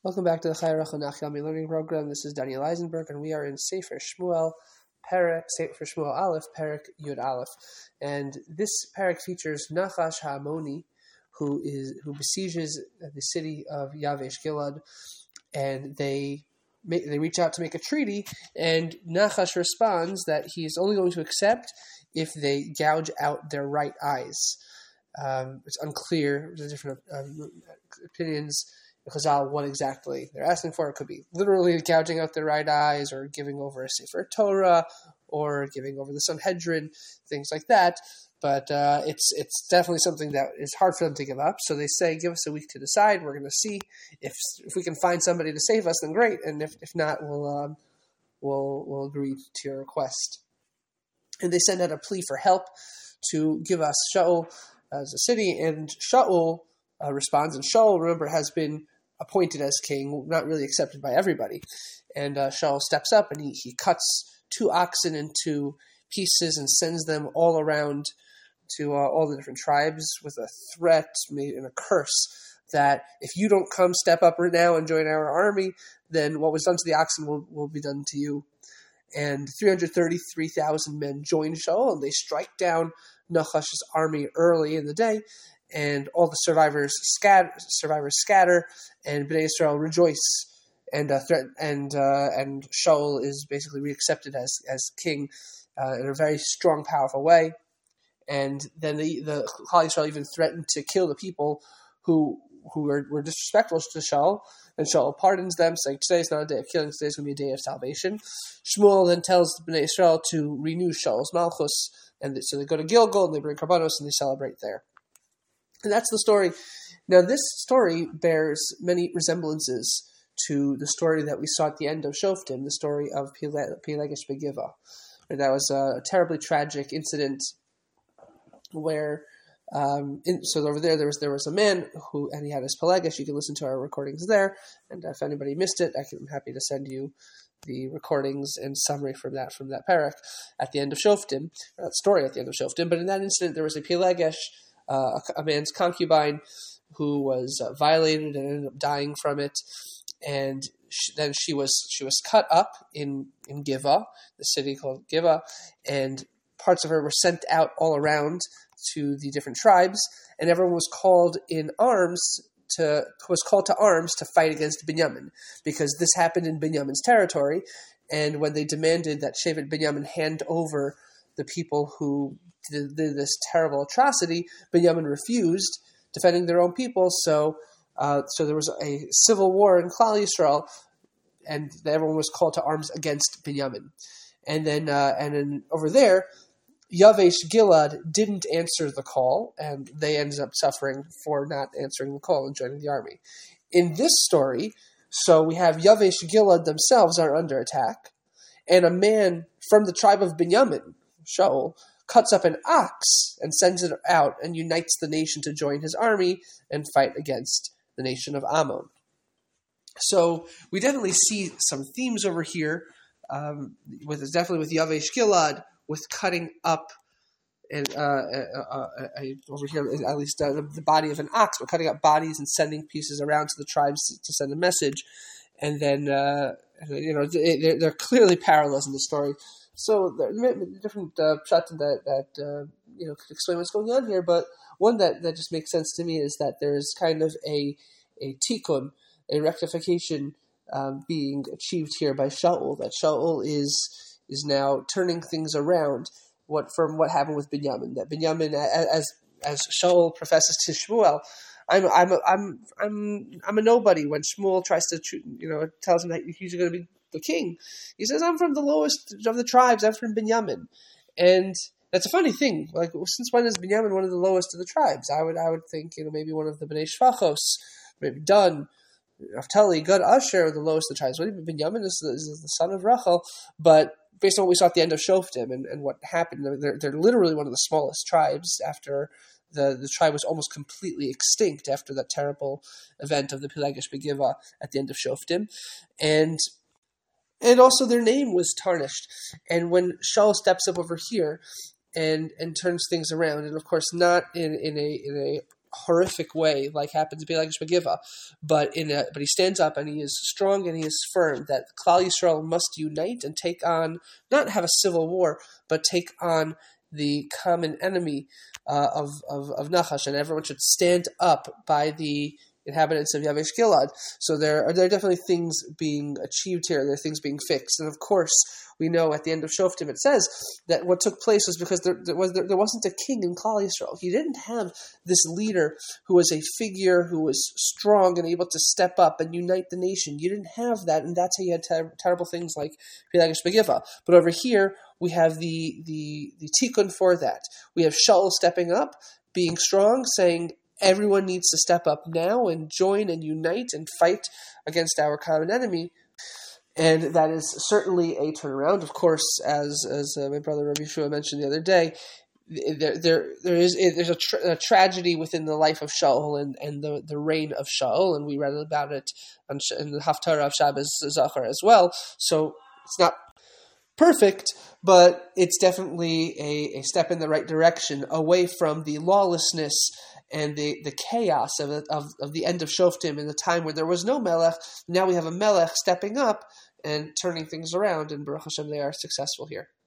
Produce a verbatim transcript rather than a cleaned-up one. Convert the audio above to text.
Welcome back to the Chai Rachel Nach Yomi learning program. This is Daniel Eisenberg, and we are in Sefer Shmuel, Perek, Sefer Shmuel Aleph, Perek Yud Aleph. And this Perek features Nachash HaAmoni, who is who besieges the city of Yavesh Gilad, and they make, they reach out to make a treaty, and Nachash responds that he is only going to accept if they gouge out their right eyes. Um, it's unclear. There's different um, opinions. Chazal, what exactly they're asking for. It could be literally gouging out their right eyes, or giving over a Sefer Torah, or giving over the Sanhedrin, things like that. But uh, it's it's definitely something that is hard for them to give up. So they say, give us a week to decide. We're going to see if if we can find somebody to save us, then great. And if, if not, we'll um, we'll we'll agree to your request. And they send out a plea for help to give us Shaul as a city, and Shaul uh, responds. And Shaul, remember, has been appointed as king, not really accepted by everybody. And uh, Shaul steps up, and he, he cuts two oxen into pieces and sends them all around to uh, all the different tribes with a threat and a curse that if you don't come step up right now and join our army, then what was done to the oxen will, will be done to you. And three hundred thirty-three thousand men join Shaul, and they strike down Nachash's army early in the day, and all the survivors scatter, survivors scatter, and Bnei Israel rejoice, and uh, threat, and uh, and Shaul is basically reaccepted as as king uh, in a very strong, powerful way. And then the the Klal Yisrael even threatened to kill the people who who were, were disrespectful to Shaul, and Shaul pardons them, saying, "Today's not a day of killing; today's going to be a day of salvation." Shmuel then tells the Bnei Israel to renew Shaul's malchus, and so they go to Gilgal and they bring karbanos and they celebrate there. And that's the story. Now, this story bears many resemblances to the story that we saw at the end of Shoftim, the story of Pelegesh Begiva. That was a terribly tragic incident where, um, in, so over there, there was there was a man who, and he had his Pelegesh. You can listen to our recordings there. And if anybody missed it, I can, I'm happy to send you the recordings and summary from that, from that parak at the end of Shoftim, or that story at the end of Shoftim. But in that incident, there was a Pelegesh, Uh, a, a man's concubine who was uh, violated and ended up dying from it, and she, then she was she was cut up in in Giva, the city called Giva, and parts of her were sent out all around to the different tribes, and everyone was called in arms to was called to arms to fight against Binyamin, because this happened in Binyamin's territory, and when they demanded that Shevet Binyamin hand over the people who did, did this terrible atrocity, Binyamin refused, defending their own people. So, uh, so there was a civil war in Klal Yisrael, and everyone was called to arms against Binyamin. And then, uh, and then over there, Yavesh Gilad didn't answer the call, and they ended up suffering for not answering the call and joining the army. In this story, so we have Yavesh Gilad themselves are under attack, and a man from the tribe of Binyamin, Shaul, cuts up an ox and sends it out and unites the nation to join his army and fight against the nation of Ammon. So we definitely see some themes over here, um, with definitely with Yavesh Gilad, with cutting up and uh, uh, uh, uh, over here at least uh, the body of an ox, but cutting up bodies and sending pieces around to the tribes to send a message, and then uh, you know there are clearly parallels in the story. So there are different uh, pshat that that uh, you know could explain what's going on here, but one that, that just makes sense to me is that there's kind of a a tikkun, a rectification um, being achieved here by Shaul. That Shaul is is now turning things around. What from what happened with Binyamin? That Binyamin, as as Shaul professes to Shmuel, I'm I'm a, I'm I'm I'm a nobody. When Shmuel tries to you know tells him that he's going to be the king, he says, I'm from the lowest of the tribes, I'm from Binyamin. And that's a funny thing. Like, since when is Binyamin one of the lowest of the tribes? I would I would think, you know, maybe one of the Bnei Shvachos, maybe Dan, Naphtali, Gad, Asher are the lowest of the tribes. Well, even Binyamin is the, is the son of Rachel, but based on what we saw at the end of Shoftim and, and what happened, they're, they're literally one of the smallest tribes after the, the tribe was almost completely extinct after that terrible event of the Pelegesh Begiva at the end of Shoftim. And And also their name was tarnished. And when Shaul steps up over here and and turns things around, and of course not in, in a in a horrific way, like happened to be like Megillah, but in a, but he stands up and he is strong and he is firm that Klal Yisrael must unite and take on, not have a civil war, but take on the common enemy uh, of, of of Nachash, and everyone should stand up by the inhabitants of Yavesh Gilad. So there are there are definitely things being achieved here. There are things being fixed, and of course, we know at the end of Shoftim it says that what took place was because there, there was there, there wasn't a king in Klal Yisrael. You didn't have this leader who was a figure who was strong and able to step up and unite the nation. You didn't have that, and that's how you had ter- terrible things like Pilagish Megillah. But over here, we have the the the tikkun for that. We have Shaul stepping up, being strong, saying, everyone needs to step up now and join and unite and fight against our common enemy. And that is certainly a turnaround. Of course, as as uh, my brother Rabbi Yeshua mentioned the other day, there there there is there's a, tra- a tragedy within the life of Shaul and, and the, the reign of Shaul, and we read about it on, in the Haftarah of Shabbos Zachar as well. So it's not perfect, but it's definitely a, a step in the right direction, away from the lawlessness and the, the chaos of, of of the end of Shoftim in the time where there was no Melech. Now we have a Melech stepping up and turning things around, and Baruch Hashem, they are successful here.